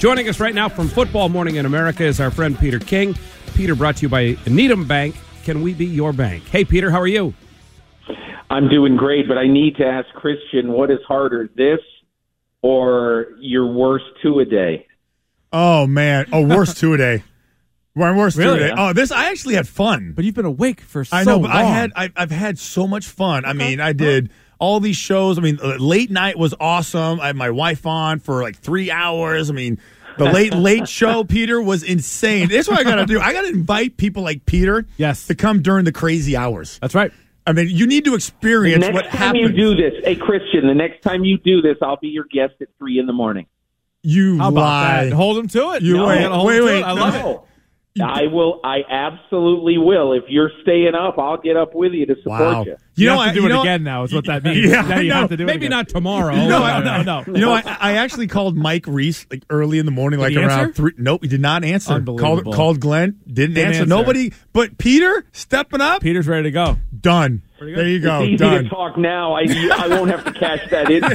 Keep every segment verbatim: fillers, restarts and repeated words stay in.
Joining us right now from Football Morning in America is our friend Peter King. Peter, brought to you by Needham Bank. Can we be your bank? Hey, Peter, how are you? I'm doing great, but I need to ask Christian, what is harder, this or your worst two-a-day? Oh, man. Oh, worst two-a-day. My worst Really? two-a-day. Oh, this, I actually had fun. But you've been awake for so I know, but long. I had, I, I've had so much fun. I mean, I did all these shows. I mean, uh, late night was awesome. I had my wife on for like three hours. I mean, the late, late show, Peter, was insane. That's what I got to do. I got to invite people like Peter Yes. to come during the crazy hours. That's right. I mean, you need to The experience next what time happens. you do this, hey, Christian, the next time you do this, I'll be your guest at three in the morning. You How about lie. that? Hold him to it. You No, wait, gotta hold wait, him to wait. it. I love it. No. I will. I absolutely will. If you're staying up, I'll get up with you to support Wow. you. You, You know, have to I- do you it know- again now is what that means. Yeah, now you I have know. to do it Maybe again. not tomorrow. No, No, I- no, no. You know, I, I actually called Mike Reese like early in the morning, like he around answer? three. Nope, he did not answer. Unbelievable. Called, called Glenn, didn't, Didn't answer. answer. Nobody, but Peter stepping up, Peter's ready to go. done. There you go, It's easy done. to talk now. I I won't have to cash that in.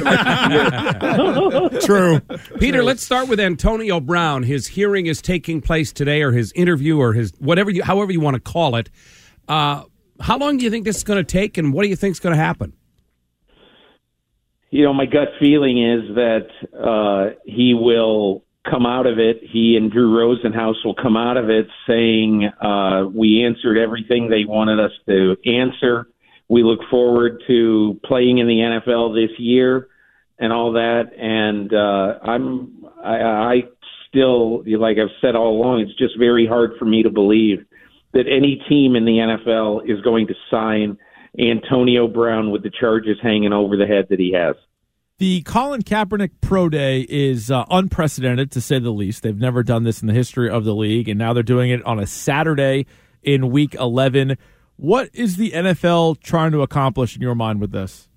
For next year. True. Peter, let's start with Antonio Brown. His hearing is taking place today, or his interview, or his whatever you, however you want to call it. Uh, how long do you think this is going to take, and what do you think is going to happen? You know, my gut feeling is that uh, he will come out of it. He and Drew Rosenhaus will come out of it saying, uh, we answered everything they wanted us to answer. We look forward to playing in the N F L this year and all that. And uh, I'm, I, I still, like I've said all along, it's just very hard for me to believe that any team in the N F L is going to sign Antonio Brown with the charges hanging over the head that he has. The Colin Kaepernick Pro Day is uh, unprecedented, to say the least. They've never done this in the history of the league, and now they're doing it on a Saturday in Week eleven. What is the N F L trying to accomplish in your mind with this?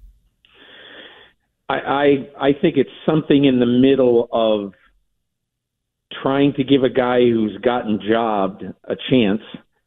I, I I think it's something in the middle of trying to give a guy who's gotten jobbed a chance,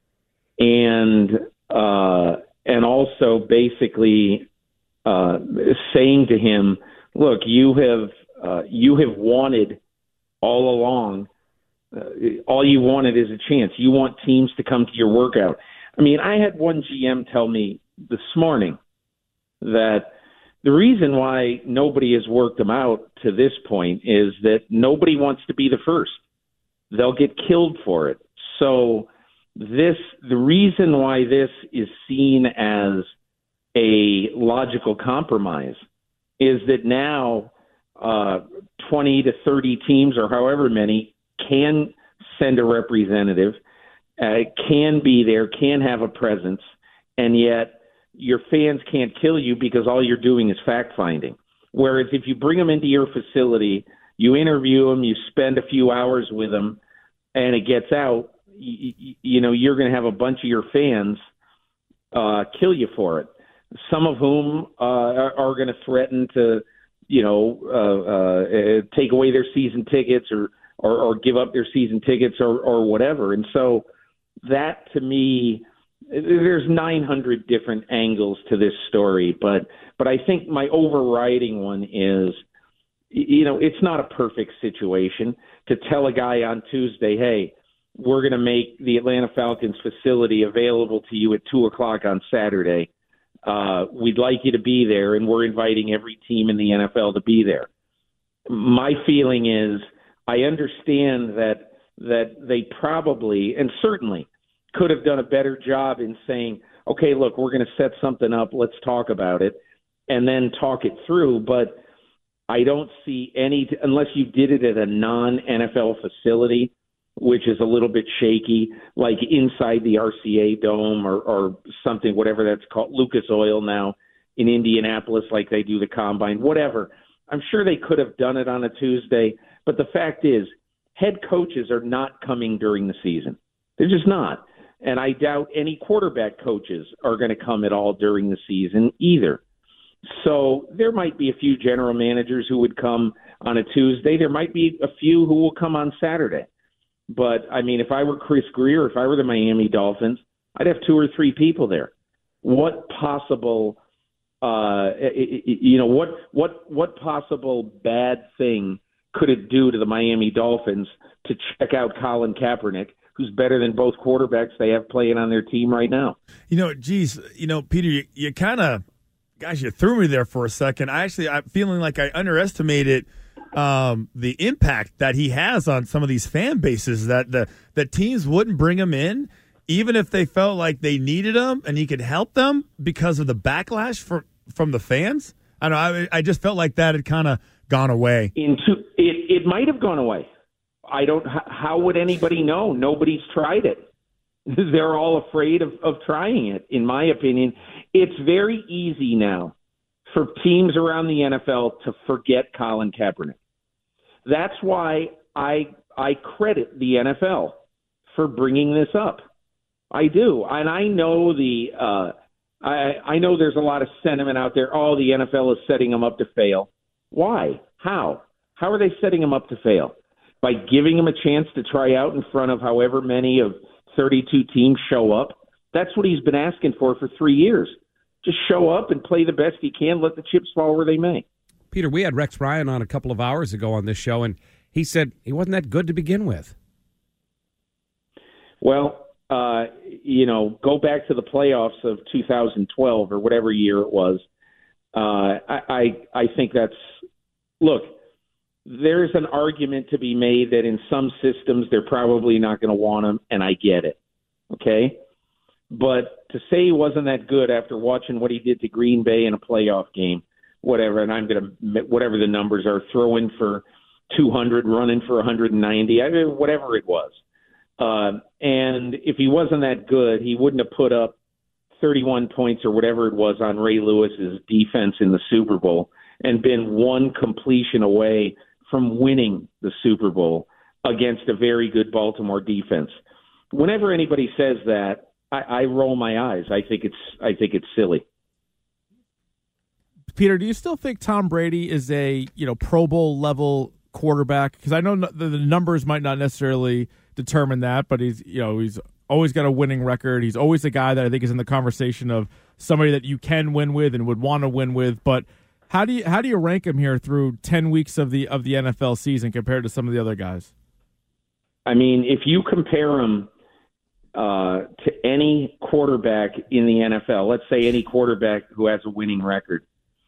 and uh, and also basically uh, saying to him, "Look, you have uh, you have wanted all along. Uh, all you wanted is a chance. You want teams to come to your workout." I mean, I had one G M tell me this morning that the reason why nobody has worked them out to this point is that nobody wants to be the first. They'll get killed for it. So this, the reason why this is seen as a logical compromise is that now uh, twenty to thirty teams or however many can send a representative, uh, can be there, can have a presence, and yet your fans can't kill you because all you're doing is fact-finding. Whereas if you bring them into your facility, you interview them, you spend a few hours with them, and it gets out, you, you know, you're going to have a bunch of your fans uh, kill you for it. Some of whom uh, are, are going to threaten to, you know, uh, uh, take away their season tickets or, or, or give up their season tickets or, or whatever. And so that, to me, there's nine hundred different angles to this story, but but I think my overriding one is, you know, it's not a perfect situation to tell a guy on Tuesday, hey, we're going to make the Atlanta Falcons facility available to you at two o'clock on Saturday. Uh, we'd like you to be there, and we're inviting every team in the N F L to be there. My feeling is I understand that that they probably and certainly could have done a better job in saying, okay, look, we're going to set something up. Let's talk about it and then talk it through. But I don't see any, unless you did it at a non-N F L facility, which is a little bit shaky, like inside the R C A Dome or, or something, whatever that's called, Lucas Oil now in Indianapolis, like they do the Combine, whatever. I'm sure they could have done it on a Tuesday. But the fact is, head coaches are not coming during the season. They're just not. And I doubt any quarterback coaches are going to come at all during the season either. So there might be a few general managers who would come on a Tuesday. There might be a few who will come on Saturday. But, I mean, if I were Chris Greer, if I were the Miami Dolphins, I'd have two or three people there. What possible, uh, you know, what what what possible bad thing could it do to the Miami Dolphins to check out Colin Kaepernick, who's better than both quarterbacks they have playing on their team right now? You know, geez, you know, Peter, you, you kind of, gosh, you threw me there for a second. I actually, I'm feeling like I underestimated um, the impact that he has on some of these fan bases, that the that teams wouldn't bring him in, even if they felt like they needed him and he could help them because of the backlash for, from the fans. I don't know. I, I just felt like that had kind of gone away. Into it, it might have gone away. I don't. How would anybody know? Nobody's tried it. They're all afraid of, of trying it. In my opinion, it's very easy now for teams around the N F L to forget Colin Kaepernick. That's why I I credit the N F L for bringing this up. I do, and I know the uh, I I know there's a lot of sentiment out there. Oh, the N F L is setting them up to fail. Why? How? How are they setting them up to fail? By giving him a chance to try out in front of however many of thirty-two teams show up. That's what he's been asking for for three years. Just show up and play the best he can. Let the chips fall where they may. Peter, we had Rex Ryan on a couple of hours ago on this show, and he said he wasn't that good to begin with. Well, uh, you know, go back to the playoffs of two thousand twelve or whatever year it was. Uh, I, I I think that's look. There's an argument to be made that in some systems they're probably not going to want him, and I get it. Okay, but to say he wasn't that good after watching what he did to Green Bay in a playoff game, whatever, and I'm going to whatever the numbers are, throwing for two hundred, running for one hundred ninety, I mean, whatever it was. Uh, and if he wasn't that good, he wouldn't have put up thirty-one points or whatever it was on Ray Lewis's defense in the Super Bowl and been one completion away from winning the Super Bowl against a very good Baltimore defense. Whenever anybody says that, I, I roll my eyes. I think it's I think it's silly. Peter, do you still think Tom Brady is a you know Pro Bowl level quarterback? Because I know the, the numbers might not necessarily determine that, but he's you know he's always got a winning record. He's always a guy that I think is in the conversation of somebody that you can win with and would want to win with. But how do you how do you rank him here through ten weeks of the of the N F L season compared to some of the other guys? I mean, if you compare him uh, to any quarterback in the N F L, let's say any quarterback who has a winning record,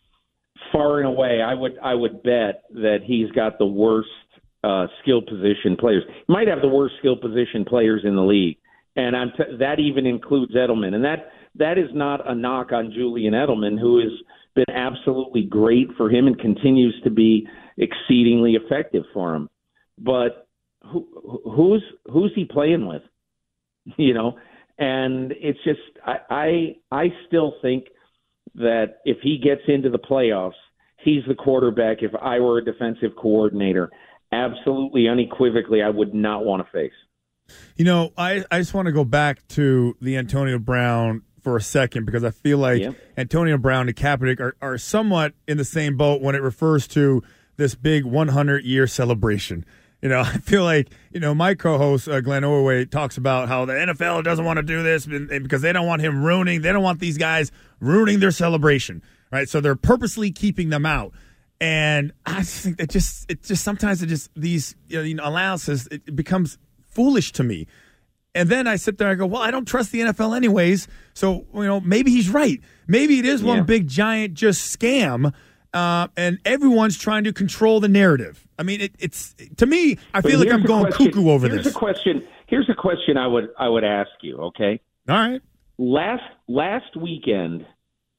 far and away, I would I would bet that he's got the worst uh, skill position players. He might have the worst skill position players in the league, and I'm t- that even includes Edelman. And that that is not a knock on Julian Edelman, who has been absolutely great for him and continues to be exceedingly effective for him. But who, who's who's he playing with? You know, and it's just I I, I still think that if he gets into the playoffs, he's the quarterback. If I were a defensive coordinator, absolutely unequivocally, I would not want to face. You know, I, I just want to go back to the Antonio Brown for a second, because I feel like yeah. Antonio Brown and Kaepernick are, are somewhat in the same boat when it refers to this big one hundred year celebration. You know, I feel like, you know, my co-host, uh, Glenn Orway, talks about how the N F L doesn't want to do this because they don't want him ruining, they don't want these guys ruining their celebration, right? So they're purposely keeping them out. And I just think that just, it just sometimes it just, these, you know, allowances, it, it becomes foolish to me. And then I sit there and I go, well, I don't trust the N F L anyways. So, you know, maybe he's right. Maybe it is one yeah. big, giant, just scam. Uh, and everyone's trying to control the narrative. I mean, it, it's to me, I but feel like I'm going question. cuckoo over here's this. A question, here's a question I would I would ask you, okay? All right. Last last weekend,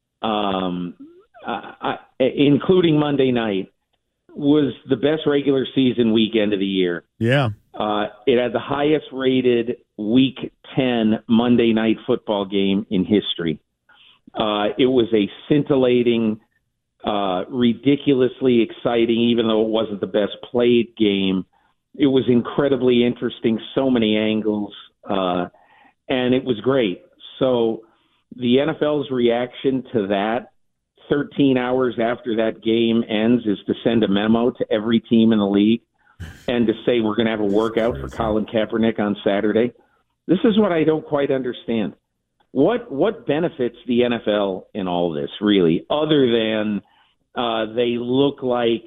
um, I, I, including Monday night, was the best regular season weekend of the year. Yeah. Uh, it had the highest rated Week ten Monday night football game in history. Uh, it was a scintillating, uh, ridiculously exciting, even though it wasn't the best played game. It was incredibly interesting, so many angles, uh, and it was great. So the N F L's reaction to that thirteen hours after that game ends is to send a memo to every team in the league and to say we're going to have a workout for Colin Kaepernick on Saturday. This is what I don't quite understand. What what benefits the N F L in all this, really, other than uh, they look like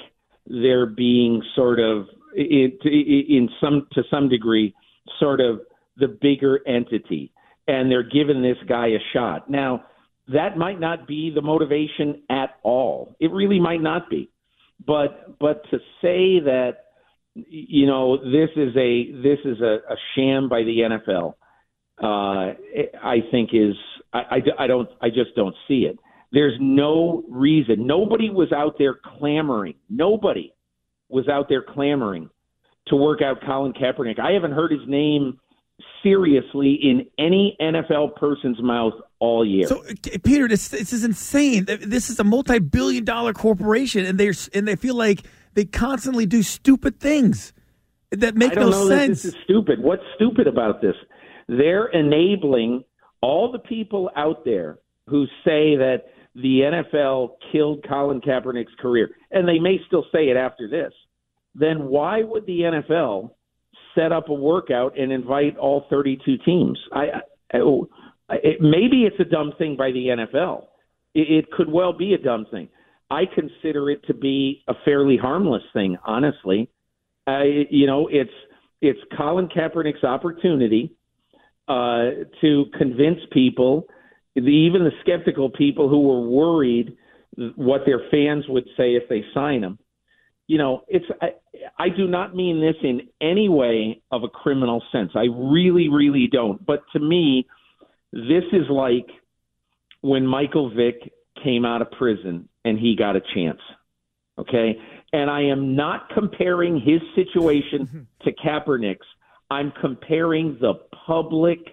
they're being sort of in, in some to some degree sort of the bigger entity, and they're giving this guy a shot. Now, that might not be the motivation at all. It really might not be. But but to say that, you know, this is a this is a, a sham by the N F L, uh, I think is I, I, I don't I just don't see it. There's no reason. Nobody was out there clamoring. Nobody was out there clamoring to work out Colin Kaepernick. I haven't heard his name seriously in any N F L person's mouth all year. So, Peter, this this is insane. This is a multi-billion dollar corporation, and they and they feel like they constantly do stupid things that make I don't no know sense. That this is stupid. What's stupid about this? They're enabling all the people out there who say that the N F L killed Colin Kaepernick's career, and they may still say it after this. Then why would the N F L set up a workout and invite all thirty-two teams? I, I it, maybe it's a dumb thing by the N F L. It, it could well be a dumb thing. I consider it to be a fairly harmless thing, honestly. I, you know, it's it's Colin Kaepernick's opportunity uh, to convince people, the, even the skeptical people who were worried what their fans would say if they sign him. You know, it's I, I do not mean this in any way of a criminal sense. I really, really don't. But to me, this is like when Michael Vick came out of prison and he got a chance. Okay? And I am not comparing his situation to Kaepernick's. I'm comparing the public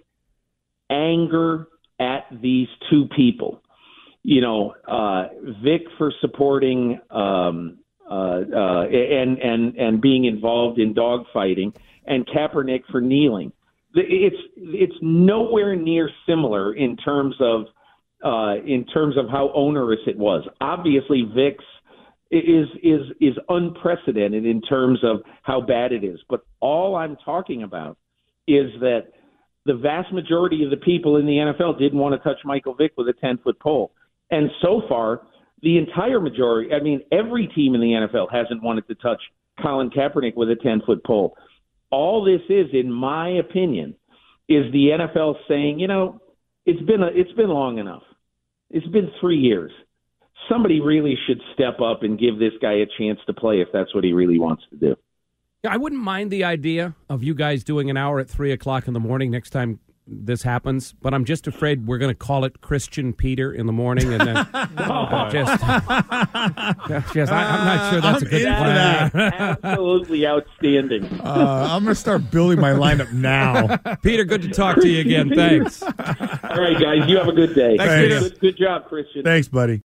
anger at these two people. You know, uh, Vick for supporting um, uh, uh, and and and being involved in dogfighting, and Kaepernick for kneeling. It's it's nowhere near similar in terms of uh, in terms of how onerous it was. Obviously, Vick's is is is unprecedented in terms of how bad it is. But all I'm talking about is that the vast majority of the people in the N F L didn't want to touch Michael Vick with a ten-foot pole. And so far, the entire majority, I mean, every team in the N F L hasn't wanted to touch Colin Kaepernick with a ten-foot pole. All this is, in my opinion, is the N F L saying, you know, it's been a, it's been long enough. It's been three years. Somebody really should step up and give this guy a chance to play if that's what he really wants to do. Yeah, I wouldn't mind the idea of you guys doing an hour at three o'clock in the morning next time this happens, but I'm just afraid we're going to call it Christian Peter in the morning, and then uh, just, just I, I'm not sure that's I'm a good in plan. for that. Absolutely outstanding. Uh, I'm going to start building my lineup now. Peter, good to talk to you again. Thanks. All right, guys, you have a good day. Thanks, Peter. Good, good job, Christian. Thanks, buddy.